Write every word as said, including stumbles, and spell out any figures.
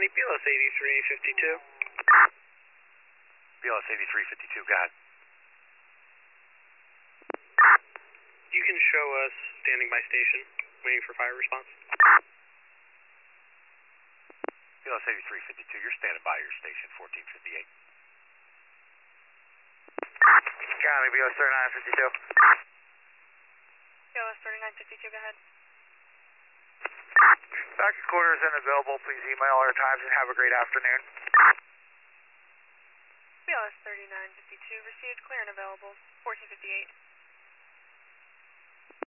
County, B L S eighty-three fifty-two. B L S eighty-three fifty-two, got it. You can show us standing by station, waiting for fire response. B L S eighty-three fifty-two, you're standing by your station, fourteen fifty-eight. County, B L S thirty-nine fifty-two. B L S thirty-nine fifty-two, go ahead. Back at quarters and available, please email our times and have a great afternoon. B L S thirty-nine fifty-two, received, clear and available, fourteen fifty-eight.